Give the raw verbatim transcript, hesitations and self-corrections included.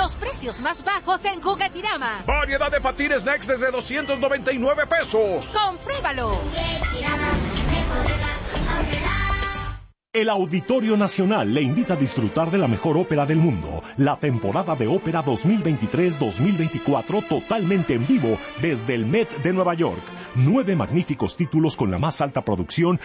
Los precios más bajos en Juguetirama. Variedad de patines Next desde doscientos noventa y nueve pesos. ¡Compruébalo! El Auditorio Nacional le invita a disfrutar de la mejor ópera del mundo, la temporada de ópera dos mil veintitrés dos mil veinticuatro totalmente en vivo desde el Met de Nueva York. Nueve magníficos títulos con la más alta producción